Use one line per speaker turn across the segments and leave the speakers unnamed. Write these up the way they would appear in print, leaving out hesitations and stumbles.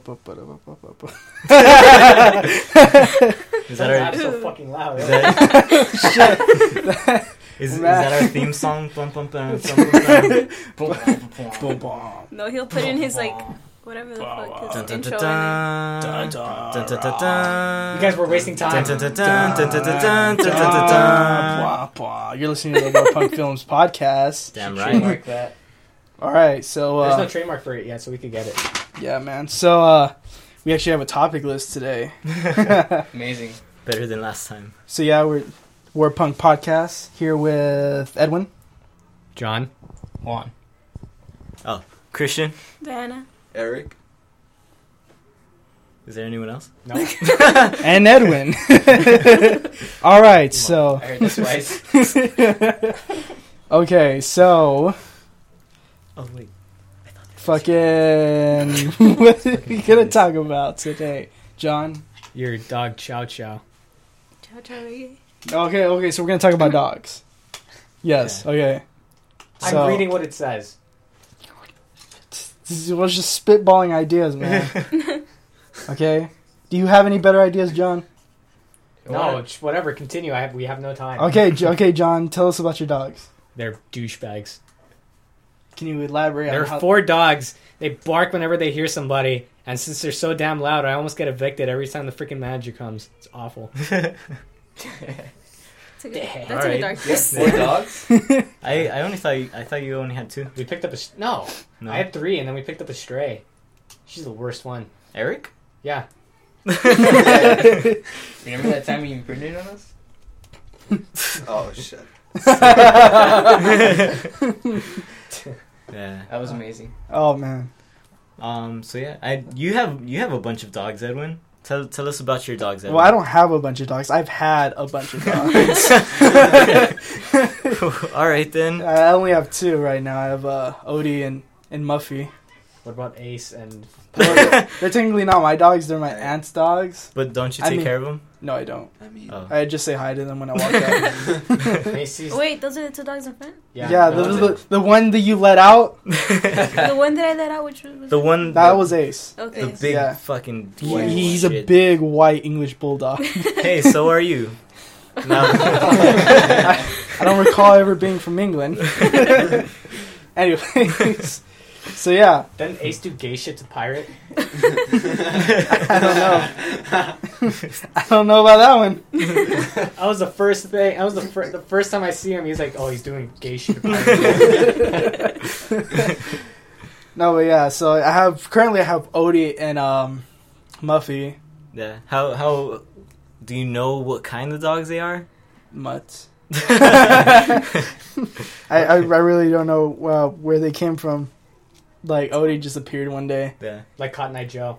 Is
that so fucking loud?
Is that our theme song?
No, he'll put in his like whatever the fuck his intro.
You guys were wasting time.
You're listening to the War Punk Films podcast.
Damn right.
Trademark that.
All right, so
there's no trademark for it yet, so we could get it.
Yeah, man. So we actually have a topic list today.
Amazing.
Better than last time.
So yeah, we're War Punk podcast here with Edwin,
John, Juan,
Christian,
Diana,
Eric.
Is there anyone else?
No.
and Edwin. All right, so
I heard this twice.
okay, so
Oh wait.
fucking what are we gonna talk about today, John?
Your dog Chow Chow.
Chow Chow.
Okay, so we're gonna talk about dogs. Yes, okay. So,
I'm reading what it says.
We're just spitballing ideas, man. Okay. Do you have any better ideas, John?
No, just whatever. Continue. We have no time.
Okay, John. Tell us about your dogs.
They're douchebags.
Can you elaborate?
There are 4 dogs. They bark whenever they hear somebody, and since they're so damn loud, I almost get evicted every time the freaking manager comes. It's awful.
That's a good darkness.
4 dogs?
I thought you only had 2.
We picked up no. I had 3, and then we picked up a stray. She's the worst one.
Eric?
Yeah.
Remember that time you imprinted on us? Oh shit.
Yeah.
That was amazing.
Oh man.
So yeah, you have a bunch of dogs, Edwin. Tell us about your dogs, Edwin.
Well, I don't have a bunch of dogs. I've had a bunch of dogs.
All right then.
I only have 2 right now. I have Odie and Muffy.
What about Ace and...
They're technically not my dogs. They're my aunt's dogs.
But don't you take care of them?
No, I don't.
Oh.
I just say hi to them when I walk out.
Macy's?
Wait, those are the 2 dogs in front?
Yeah, the one that you let out.
The one that I let out, which was
The one
that was Ace.
Okay.
The big fucking white
He's a
shit.
big white English bulldog.
Hey, so are you? No.
I don't recall ever being from England. Anyways, so yeah.
Didn't Ace do gay shit to Pirate?
I don't know. I don't know about that one.
That was the first thing. That was the first time I see him. He's like, "Oh, he's doing gay shit to Pirate."
No, but yeah. So I have Odie and Muffy.
Yeah. How do you know what kind of dogs they are?
Mutts. I really don't know where they came from. Like Odie just appeared one day.
Yeah.
Like Cotton Eye Joe.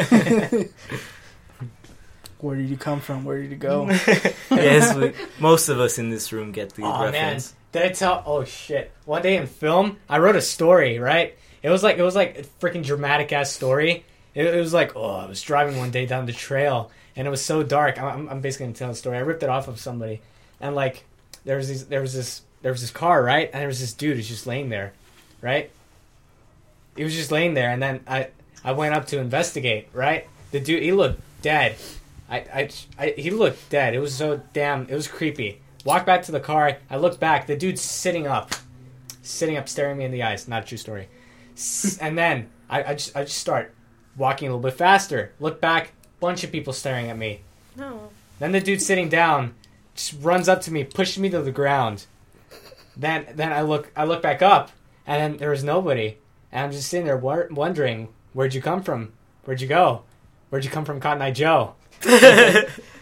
Where did you come from? Where did you go?
Yes, most of us in this room get the
Oh man,
reference.
did I tell? Oh shit! One day in film, I wrote a story. Right? It was like a freaking dramatic ass story. It was like, I was driving one day down the trail, and it was so dark. I'm basically gonna tell the story. I ripped it off of somebody, and like there was this car, right? And there was this dude who's just laying there, right? He was just laying there, and then I went up to investigate, right? The dude, he looked dead. He looked dead. It was it was creepy. Walked back to the car. I looked back. The dude's sitting up, staring me in the eyes. Not a true story. And then I just start walking a little bit faster. Look back. Bunch of people staring at me.
No.
Then the dude sitting down just runs up to me, pushes me to the ground. Then I look back up, and then there was nobody. And I'm just sitting there wondering, where'd you come from? Where'd you go? Where'd you come from, Cotton Eye Joe? I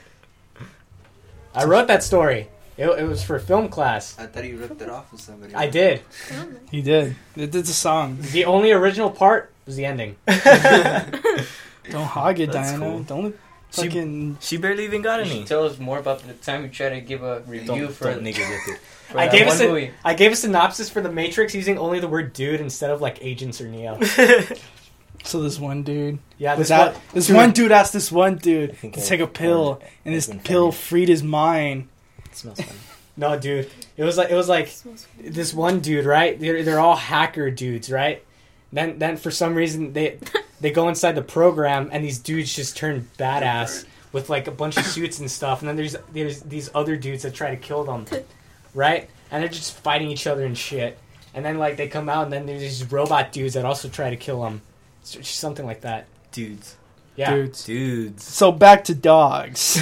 wrote that story. It was for film class.
I thought you ripped it off with somebody.
I did.
He did. It's a song.
The only original part was the ending.
Don't hog it,
That's
Diana.
cool.
Don't fucking.
She barely even got
You should
any.
tell us more about the time you tried to give a review for
Don't nigga with it.
for
I
that
gave
one movie.
I gave a synopsis for The Matrix using only the word dude instead of like agents or Neo.
So this one dude.
Yeah,
This one dude asked this one dude
think
to
I-
take a pill, and this
Edwin
pill
Fenner.
freed his mind.
It smells fun.
No, dude. It was like this one dude, right? They're all hacker dudes, right? Then for some reason they go inside the program and these dudes just turn badass with like a bunch of suits and stuff. And then there's these other dudes that try to kill them, right? And they're just fighting each other and shit. And then like they come out and then there's these robot dudes that also try to kill them. Something like that.
Dudes.
Yeah.
Dudes.
So back to dogs.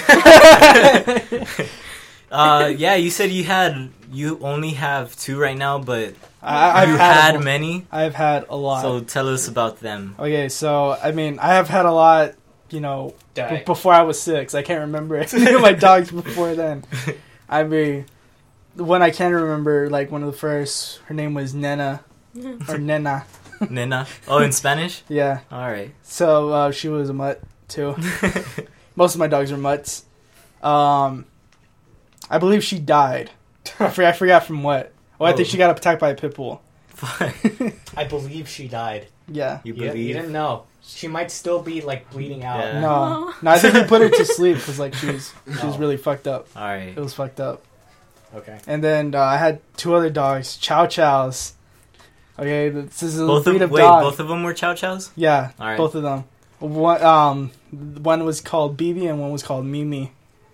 Yeah, you said you only have 2 right now, but
I've
you
had
many.
I've had a lot.
So tell us about them.
Okay, so I mean, I have had a lot. You know, before I was 6, I can't remember my dogs before then. I mean, the one I can remember, like one of the first, her name was Nena or Nena.
Nena. Oh, in Spanish?
Yeah.
All right.
So she was a mutt too. Most of my dogs are mutts. I believe she died. I forgot from what. Oh, I think she got attacked by a pit bull.
I believe she died.
Yeah.
You believe?
You didn't know. She might still be like bleeding out.
Yeah.
No, I think we put her to sleep because like she was really fucked up.
All right.
It was fucked up.
Okay.
And then I had 2 other dogs, Chow Chows. Okay, this is a breed of
wait,
dog.
both of them were Chow Chows?
Yeah,
All right.
both of them. One was called Bibi and one was called Mimi.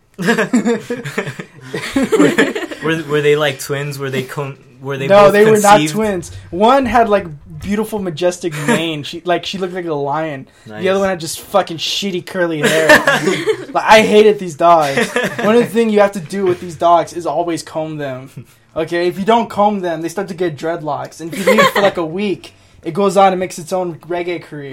Were they like twins? Were they
No,
both
they were not
conceived?
twins. One had like beautiful, majestic mane. She looked like a lion.
Nice.
The other one had just fucking shitty curly hair. Like, I hated these dogs. One of the things you have to do with these dogs is always comb them. Okay, if you don't comb them, they start to get dreadlocks, and if you leave it for like a week, it goes on and makes its own reggae career.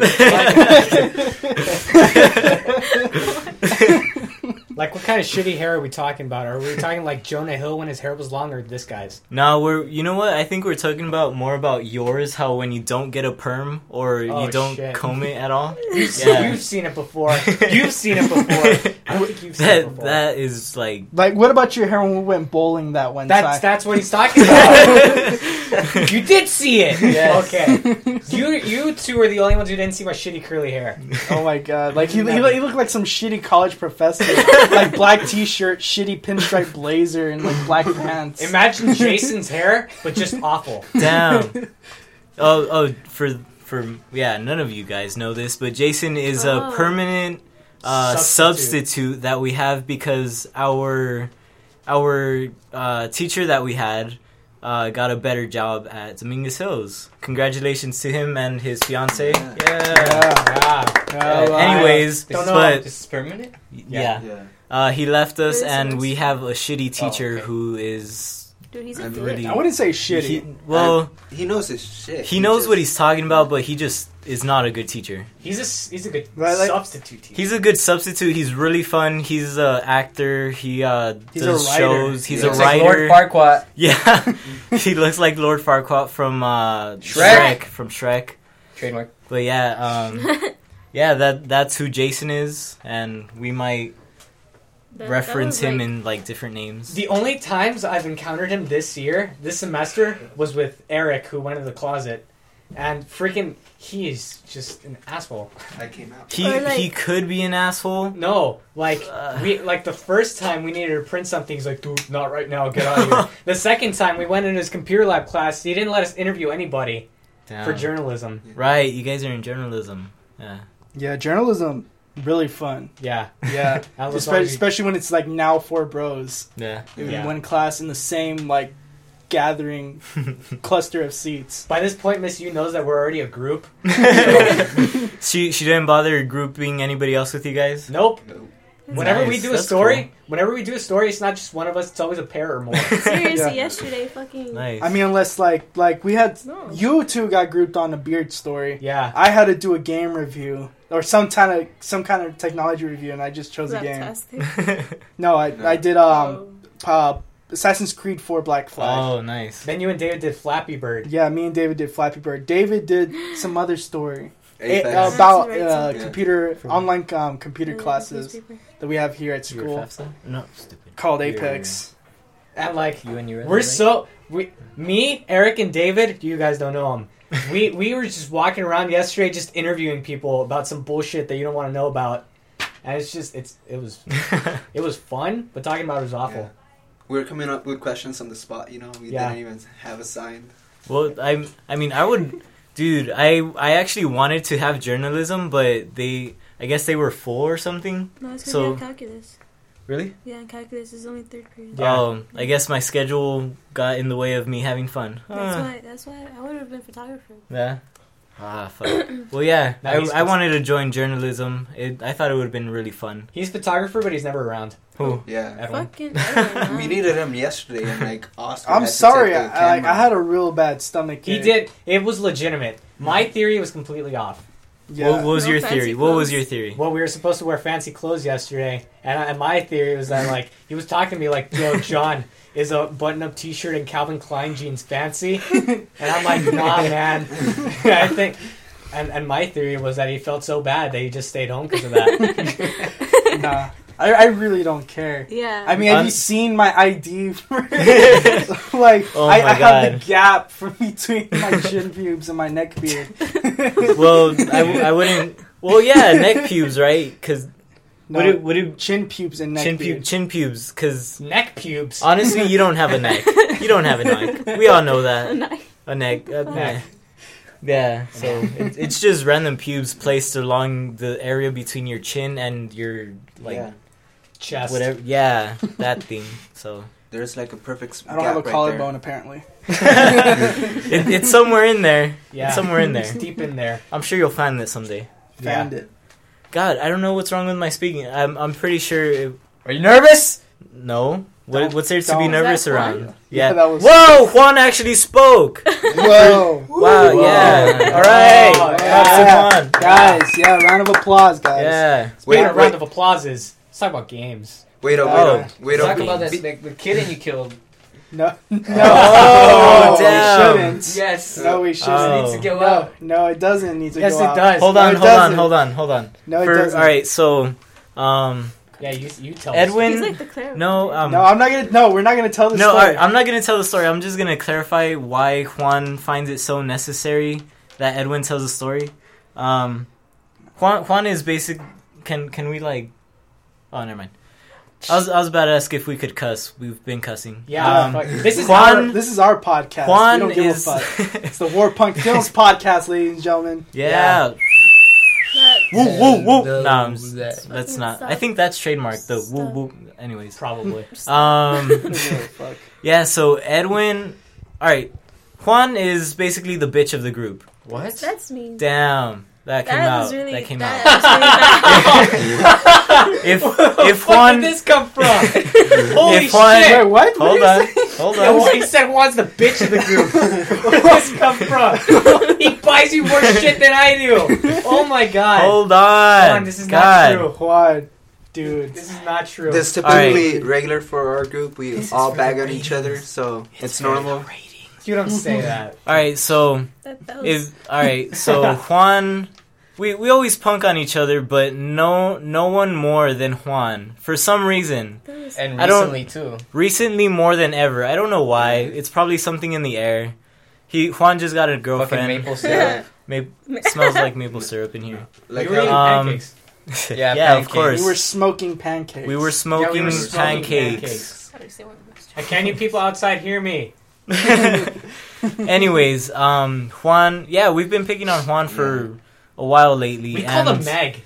Like, what kind of shitty hair are we talking about? Are we talking like Jonah Hill when his hair was long, or this guy's?
No, you know what? I think we're talking more about yours. How when you don't get a perm or you don't comb it at all.
You've seen it before. You've seen it before. I think you've seen it before.
That is like.
Like, what about your hair when we went bowling that one time?
That's what he's talking about. You did see it.
Yes.
Okay. You 2 are the only ones who didn't see my shitty curly hair.
Oh my god! Like he looked like some shitty college professor. Like black t-shirt, shitty pinstripe blazer, and like black pants.
Imagine Jason's hair, but just awful.
Damn. For none of you guys know this, but Jason is a permanent substitute that we have because our teacher that we had got a better job at Dominguez Hills. Congratulations to him and his fiance. Anyways,
Don't know.
but
This is permanent?
yeah. He left us,
This
and
works.
we have a shitty teacher
okay.
who is
Dude, he's a
I'm
dick.
really.
I wouldn't say shitty.
He knows his shit.
He knows what he's talking about, but he just is not a good teacher.
He's a good
Right, like-
substitute teacher.
He's a good substitute. He's really fun. He's an actor. He does
a writer.
shows. He's a
Looks like
writer.
Lord Farquaad.
Yeah, he looks like Lord Farquaad from
Shrek.
From Shrek.
Trademark.
But yeah, that's who Jason is, and we might reference him in like different names.
The only times I've encountered him this semester, was with Eric, who went in the closet, and freaking, he is just an asshole.
I came out.
He could be an asshole.
No, like the first time we needed to print something, he's like, dude, not right now, get out of here. The second time we went in his computer lab class, he didn't let us interview anybody for journalism.
Right, you guys are in journalism. Yeah.
Yeah, journalism really fun.
Yeah,
Yeah,
That was
especially when it's like now 4 bros
Yeah.
in
Yeah.
one class in the same like gathering cluster of seats.
By this point, Miss Yu knows that we're already a group.
She didn't bother grouping anybody else with you guys?
Nope.
Nope.
Whenever we
Nice.
do a
That's
story, it's not just one of us. It's always a pair or more.
Seriously,
Yeah.
yesterday, fucking.
Nice.
I mean, unless like we had
No.
you 2 got grouped on a beard story.
Yeah.
I had to do a game review or some kind of technology review, and I just chose a game.
Fantastic.
No, I did Assassin's Creed 4 Black Flag.
Oh, nice.
Then you and David did Flappy Bird.
Yeah, me and David did Flappy Bird. David did some other story
Apex.
about
That's right,
yeah.
computer online computer
Yeah,
classes
newspaper.
that we have here at
You were
school
FAFSA? No, stupid.
called Apex.
And like,
You and your
me, Eric, and David, you guys don't know him. We were just walking around yesterday just interviewing people about some bullshit that you don't want to know about. And it was fun, but talking about it was awful.
Yeah. We were coming up with questions on the spot, we
Yeah.
didn't even have assigned.
Well, I mean, I would Dude, I actually wanted to have journalism, but I guess they were full or something.
No, it's because
So-
you have calculus.
Really?
Yeah, and calculus is only third period.
Yeah.
Oh, I guess my schedule got in the way of me having fun.
That's why I would have been photographer.
Yeah. Ah, fuck. Well, yeah,
No, he's
I wanted to join journalism. I thought it would have been really fun.
He's a photographer, but he's never around.
Who?
Yeah.
Edwin.
Fucking Edwin,
We needed him yesterday, and like Oscar.
I'm
had to
sorry.
take the
I
camera.
had a real bad stomach.
He
ache.
did. It was legitimate. My theory was completely off.
Yeah.
What was
No
your
fancy
theory? What was
clothes.
your theory?
Well, we were supposed to wear fancy clothes yesterday, and my theory was that like he was talking to me like, "Yo, John, is a button-up T-shirt and Calvin Klein jeans fancy?" And I'm like, "Nah, man." I think, and my theory was that he felt so bad that he just stayed home because of that.
Nah. I really don't care.
Yeah.
I mean, have you seen my ID? Like,
Oh
I
my
have
God.
the gap from between my chin pubes and my neck beard.
Well, I wouldn't. Well, yeah, neck pubes, right? Because
No,
would it
chin pubes and neck beard.
chin pubes? Because
Neck pubes.
honestly, you don't have a neck. You don't have a neck. We all know that.
Nice.
A neck.
Neck.
Yeah. So it's just random pubes placed along the area between your chin and your like
Yeah.
Chest.
whatever. Yeah, that thing. So
There's like a perfect.
I don't have a collarbone, apparently.
it's somewhere in there.
Yeah.
It's somewhere in
It's
there.
deep in there.
I'm sure you'll find it someday.
Found it.
God, I don't know what's wrong with my speaking. I'm pretty sure.
Are you nervous?
No.
Don't-
What's there to
don't.
be nervous
Is that
around?
Juan?
Yeah.
that was.
Whoa! Juan actually spoke.
Whoa.
Wow. Yeah.
Whoa.
All right.
Oh,
Props to
yeah.
Juan.
Guys, yeah, round of applause, guys.
Yeah.
Speaking
Wait,
of round of applauses, let's talk about games.
Wait up,
Oh.
wait
Talk
up.
about this, the kid you killed.
No. No.
Oh,
we
damn.
shouldn't.
Yes.
No, we shouldn't.
Oh.
Needs to go
No,
out.
no, it doesn't need to
Yes,
go
it
out.
does.
Hold
No,
on.
it
Hold on.
doesn't.
Hold on.
No, it
For,
doesn't.
all right. So,
Yeah, you tell us.
Edwin.
He's like the cleric.
No.
No, I'm not gonna. No, we're not gonna tell the
No,
story.
alright, I'm not gonna tell the story. I'm just gonna clarify why Juan finds it so necessary that Edwin tells the story. Juan is basic. Can we like? Oh, never mind. I was about to ask if we could cuss. We've been cussing.
Yeah, fuck. This is
Juan-
This is our podcast.
Juan
we don't give
is.
a fuck. It's the Warpunk Films podcast, ladies and gentlemen.
Yeah.
That-
Woo woo woo.
The-
Nah, I'm
that-
that's
Fucking
not.
stop.
I think that's trademarked. The woo
Stop.
woo. Anyways.
probably.
Who doesn't give a fuck?
Yeah. So Edwin. All right. Juan is basically the bitch of the group.
What?
That's mean.
Damn. That came
That
out.
was really.
That came
that
out.
was really bad.
If
Where
Juan.
did this come from? Holy
If Juan-
shit!
Wait, what?
Hold on. Hold
Yeah,
on.
well, he said Juan's the bitch of the group. Where did this come from? He buys you more shit than I do. Oh my god.
Hold on.
Juan, this is
God.
not true.
Juan, dude.
This is not true.
This is typically regular for our group. We all bag on each other, so it's normal.
You don't say that.
All right, so
That was.
so Juan, we always punk on each other, but no one more than Juan for some reason.
That was
And
I don't-
recently too.
Recently, more than ever. I don't know why. It's probably something in the air. Juan just got a
Fucking
girlfriend.
maple syrup.
Smells like maple syrup in here.
Like
you were eating
how,
pancakes.
Yeah,
yeah, of
pancakes.
course.
We were smoking pancakes.
We were smoking,
Yeah, we were smoking
pancakes.
Can you people outside hear me?
Anyways, Juan. Yeah, we've been picking on Juan for a while lately.
We
and
called him Meg.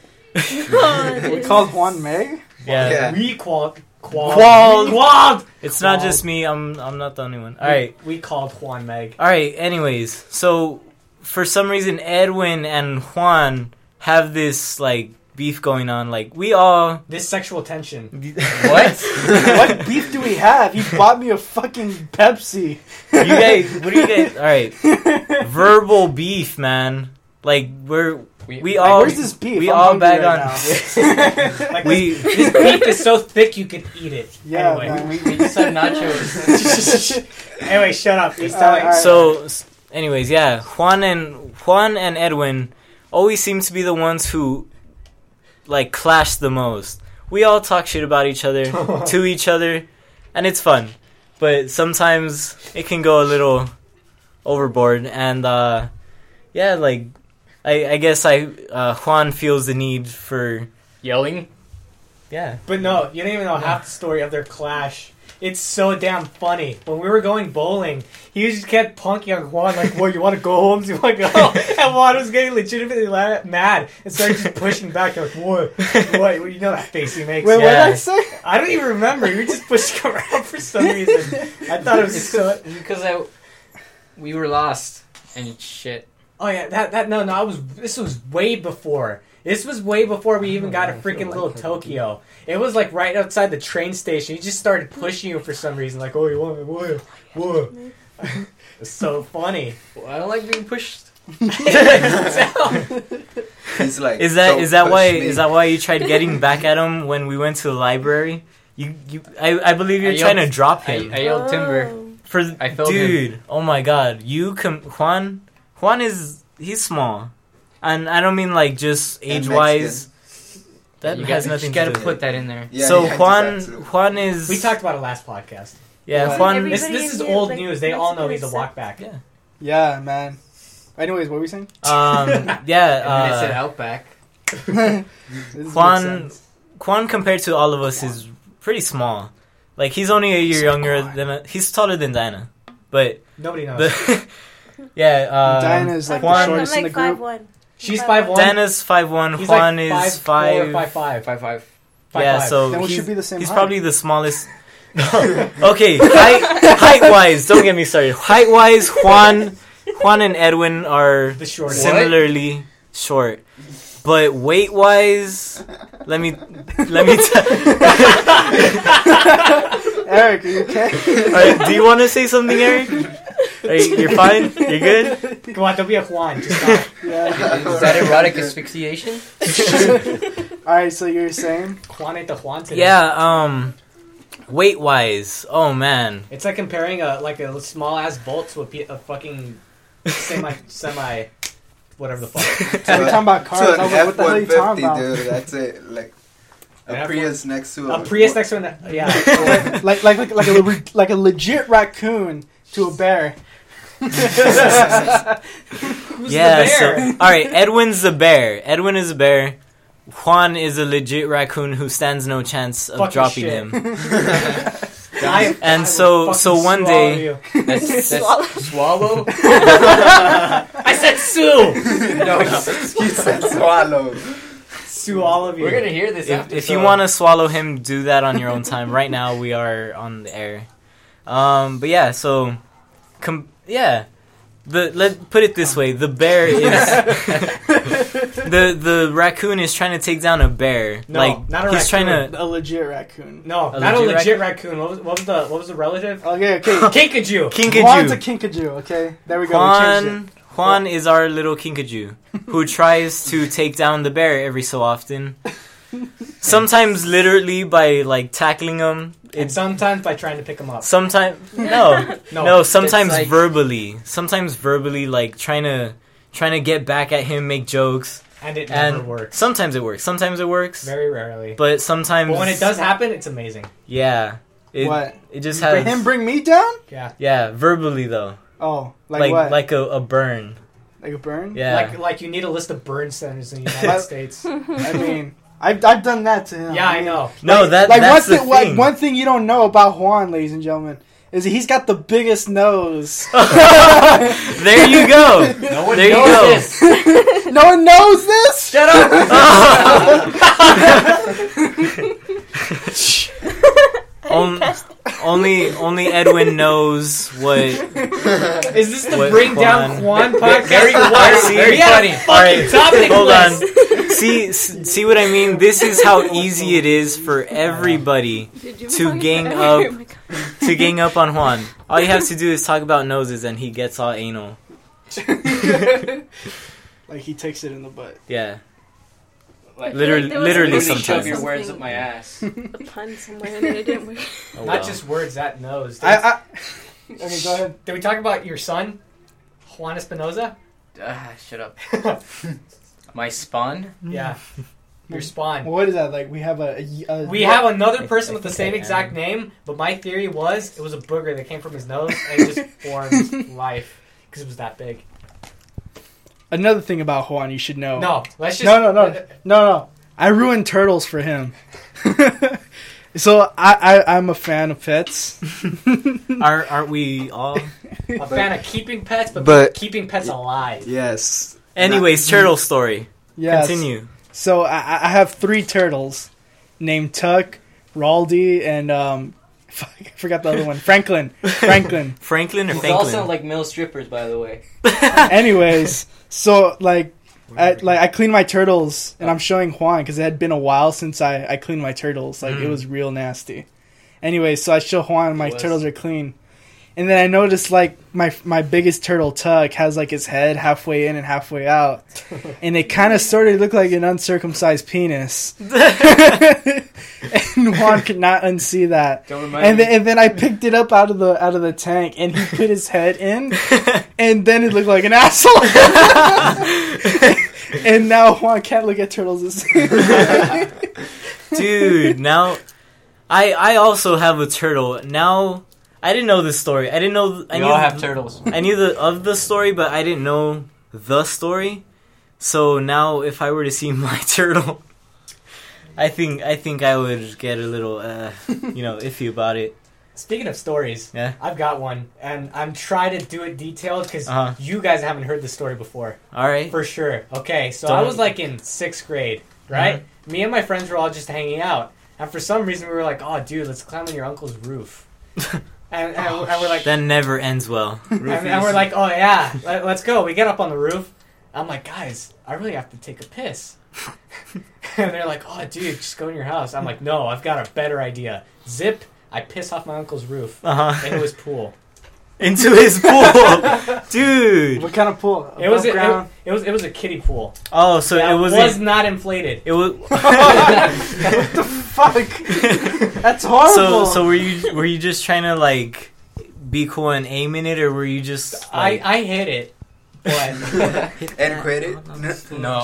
We called Juan Meg.
Yeah.
Yeah.
We called
Qualled. It's not
Qualled.
just me. I'm not the only one. All right.
We called Juan Meg.
All right. Anyways, so for some reason, Edwin and Juan have this like beef going on. Like we all.
This sexual tension.
What?
What beef do we have? He bought me a fucking Pepsi.
You guys? What do you guys? All right. Verbal beef, man. Like we all.
Where's this beef?
We
I'm
all
hungry
bag
right
on.
now.
Like
We.
this beef is so thick you could eat it.
Yeah,
Anyway,
man.
We just had nachos.
anyway, shut up. He's
All
telling.
right.
So, anyways, yeah, Juan and Edwin always seem to be the ones who like clash the most. We all talk shit about each other to each other, and it's fun. But sometimes it can go a little overboard, and yeah, like I guess Juan feels the need for
Yelling.
yeah.
But no, you don't even know half the story of their clash. It's so damn funny. When we were going bowling, he just kept punking on Juan like, "What? You want to go home? You want to go?" And Juan was getting legitimately mad and started just pushing back. Like, "What? What? You know that face he makes?"
Wait, what did
Yeah.
I say?
I don't even remember. You were just pushing around for some reason. I thought it was
It's
so.
because we were lost and shit.
Oh yeah, this was way before. This was way before we even got a freaking little Tokyo. It was like right outside the train station. He just started pushing you for some reason. Like, "Oh, you want what?" It's so funny.
Well, I don't like being pushed.
He's like,
Is
"Don't
that
push
why
me."
is that why you tried getting back at him when we went to the library? I believe you're
I
trying to
yelled-
drop him
I yelled timber.
for
I felt
dude. Oh my god, Juan he's small, and I don't mean like just
And
age wise. That
You
has
gotta,
nothing
you gotta
to do
put
with it.
that in there.
Yeah,
So
yeah,
Juan
Juan.
is
We talked about it last podcast.
yeah
Like
Juan.
every-
This
Everybody
is
in here,
old
like,
news. They all know he's a
Mexican
walkback.
Yeah.
Yeah, man. Anyways, what were we saying?
Yeah.
And then it said
Uh,
Outback.
This makes
Juan
sense.
Juan compared to all of us is pretty small. Like he's only a year younger than he's taller than Diana, but
Nobody knows.
the yeah.
Diana's like
Juan-
the
I'm
shortest in the
like
group.
5'1".
She's
5'1".
5'1".
Diana's 5'1",
He's
Juan
like
is
5'4",
5'.
5'5".
Yeah,
5'5".
so
Then we
he's,
should be the same
he's
height.
probably the smallest. Okay, height wise, don't get me started. Height wise, Juan and Edwin are
The shortest.
similarly short, but weight wise, let me
Eric, are you okay?
Alright, do you want to say something, Eric? You're fine. You're good.
Come on, don't be a Juan. Just stop.
Yeah.
Is that erotic asphyxiation?
All right, so you're saying?
Juan ain't the Juan today.
Yeah. Weight wise, oh man.
It's like comparing a small ass Bolt to a fucking semi whatever the fuck.
So we're talking about cars.
To
I
an
was like, what the hell are you talking
F-150,
about?
dude. That's it. Like
An
a
F-150.
Prius next to
A Prius next to an yeah.
like a legit raccoon to a bear.
Who's
Yeah.
the
So
bear?
all right, Edwin's the bear. Edwin is a bear. Juan is a legit raccoon who stands no chance of
Fucking
dropping
shit.
him.
I will
so
fucking
one
sue
day-
all of you.
That's
Swallow.
swallow?
I said sue.
No,
You said swallow.
Sue all of you.
we're gonna hear this after.
If you want to swallow him, do that on your own time. Right now, we are on the air. But yeah, so, let's put it this way: the bear is the raccoon is trying to take down a bear.
No,
like
not a
he's trying
raccoon.
to
A legit raccoon.
No,
A
not a
legit
legit raccoon. What was the relative?
Okay, okay.
Kinkajou.
Juan's a
kinkajou.
kinkajou, okay? There we go. We changed
Juan is our little kinkajou who tries to take down the bear every so often. Sometimes literally by like tackling him.
And sometimes by trying to pick him up.
Sometimes no. Sometimes
like-
verbally, like trying to get back at him, make jokes,
And it never
and
works.
sometimes it works. Sometimes it works,
Very rarely.
but sometimes
But when it does happen, it's amazing.
yeah, it
What?
it just
Bring
has
him bring me down?
Yeah.
yeah, verbally though,
Oh, like what?
like a burn,
Like a burn?
yeah.
Like you need a list of burn centers in the United States.
I mean, I've done that to him.
Yeah, I
mean,
know.
No,
like
that's
one
the
thing.
thing.
One thing you don't know about Juan, ladies and gentlemen, is that he's got the biggest nose.
There you go.
No one
There you
knows
go.
this.
No one knows this.
Shut up.
Only Edwin knows what.
Is this the
What,
Bring Down
Juan?
Juan podcast?
Very
or what?
See,
very
We had a
funny.
fucking topic
Hold
list.
on. See what I mean? This is how easy it is for everybody
Did you
to
fucking
gang
say-
up-
Oh my God.
to gang up on Juan. All you have to do is talk about noses and he gets all anal.
Like he takes it in the butt.
Yeah.
Like,
Literally-
There was
literally
something-
sometimes.
shove your words up my ass.
A pun somewhere and then it didn't work.
Oh,
Not
wow.
just words, that nose.
Okay, go ahead.
Did we talk about your son, Juan Espinoza?
Shut up. My spawn?
Yeah. Your spawn.
What is that like? We have a
We have another person
I
with the
think
same
I
exact
am.
name, but my theory was it was a booger that came from his nose and it just formed life because it was that big.
another thing about Juan you should know.
No, let's just
No. I ruined turtles for him. So I'm a fan of pets.
Aren't we all?
A fan of keeping pets,
But-
keeping pets alive.
Yes.
Anyways, turtle story.
Yes.
Continue.
So I have 3 turtles named Tuck, Raldi, and I forgot the other one. Franklin.
Franklin or
These
Franklin?
all sound like male strippers, by the way.
Anyways, so I cleaned my turtles, and I'm showing Juan because it had been a while since I cleaned my turtles. Like it was real nasty. Anyways, so I show Juan my turtles are clean, and then I noticed like my biggest turtle Tuck has like his head halfway in and halfway out, and it kind of sort of looked like an uncircumcised penis. And Juan could not unsee that.
Don't remind me.
And then I picked it up out of the tank, and he put his head in, and then it looked like an asshole. And now Juan can't look at turtles the same.
Dude, now I also have a turtle. Now I didn't know this story. I didn't know.
We all have turtles.
I knew the story, but I didn't know the story. So now, if I were to see my turtle, I think I would get a little iffy about it.
Speaking of stories,
Yeah.
I've got one, and I'm trying to do it detailed because
Uh-huh.
you guys haven't heard the story before.
All right.
For sure. Okay, so I
Don't-
was like in 6th grade, right? Me and my friends were all just hanging out. And for some reason, we were like, oh, dude, let's climb on your uncle's roof. and we're like,
That never ends well.
and we're like, oh, yeah, let's go. We get up on the roof. I'm like, guys, I really have to take a piss. And they're like, oh, dude, just go in your house. I'm like, no, I've got a better idea. Zip, I piss off my uncle's roof
Uh-huh.
into his pool.
Into his pool, dude.
What kind of pool?
It was
Above ground?
it was a kiddie pool.
Oh, so
That
it
was not inflated.
It was.
What the fuck? That's horrible.
So were you just trying to like be cool and aim in it, or were you just? Like,
I hit it, but
And quit it?
No.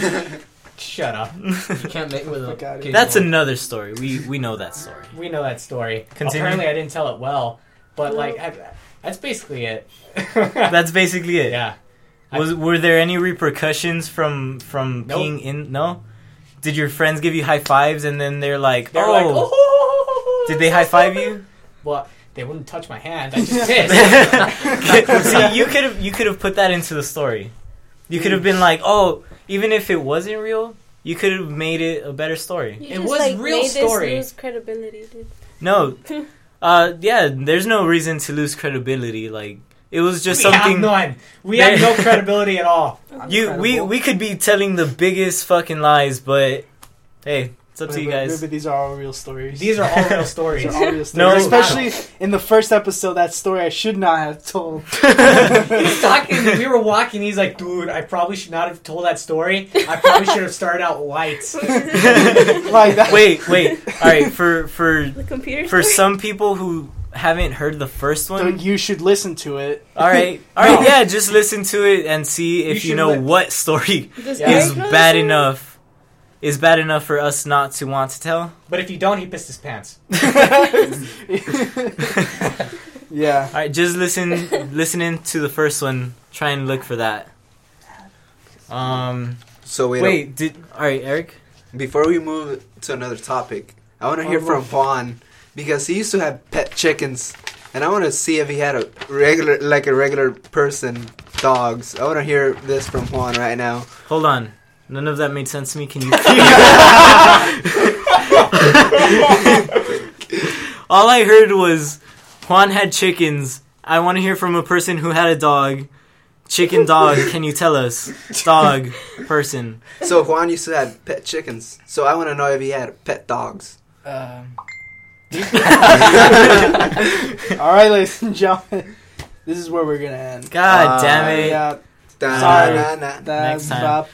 shut up.
You can't make with
Fuck outta
a
here.
that's another story. We know that story.
We know that story.
Continue.
Apparently, I didn't tell it well, but like that's basically it.
That's basically it.
yeah.
Were there any repercussions from
Nope.
being in? No. Did your friends give you high fives and then they're like,
They're
oh,
like, oh,
did they high five you?
Well, they wouldn't touch my hand. I just pissed.
See, you could have put that into the story. You could have been like, oh, even if it wasn't real, you could have made it a better story.
You
It
just,
was
like,
real
made
story.
This lose credibility, dude.
No, yeah, there's no reason to lose credibility. Like it was just
we
something.
have none. We have no credibility at all.
We could be telling the biggest fucking lies, but hey, it's up to you guys.
But these are all real stories.
These are all real stories.
These are all real stories.
No.
Especially in the first episode, that story I should not have told.
He's talking. We were walking. He's like, "Dude, I probably should not have told that story. I probably should have started out light."
Like that.
Wait. All right, for
The computer
for
story?
some people who haven't heard the first
So
one,
you should listen to it.
all right, yeah, just listen to it and see if you
should
know
li-
what story
Does
Yeah.
is
Eric know
bad
this one?
enough. Is bad enough for us not to want to tell.
But if you don't, he pissed his pants.
Yeah.
All right, just listening to the first one. Try and look for that.
So
Wait, all right, Eric.
before we move to another topic, I want to hear from Juan because he used to have pet chickens, and I want to see if he had a regular person dogs. I want to hear this from Juan right now.
Hold on. None of that made sense to me. Can you? All I heard was Juan had chickens. I want to hear from a person who had a dog. Chicken dog. Can you tell us? Dog person.
So Juan used to have pet chickens, so I want to know if he had pet dogs.
All right, ladies and gentlemen, this is where we're gonna end.
God damn it.
Yeah.
Sorry.
Next time.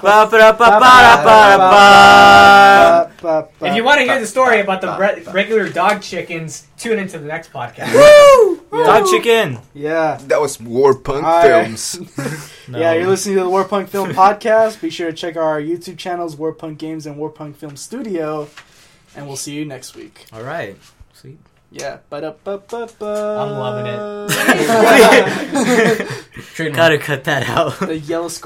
If you want to hear the story about the regular dog chickens, tune into the next podcast.
Dog chicken.
Yeah.
That was Warpunk
Alright.
Films.
No.
Yeah, you're listening to the Warpunk Film Podcast. Be sure to check our YouTube channels, Warpunk Games and Warpunk Film Studio. And we'll see you next week.
All right. Sweet.
Yeah. I'm
loving
it.
Trademark.
Gotta cut that out.
The yellow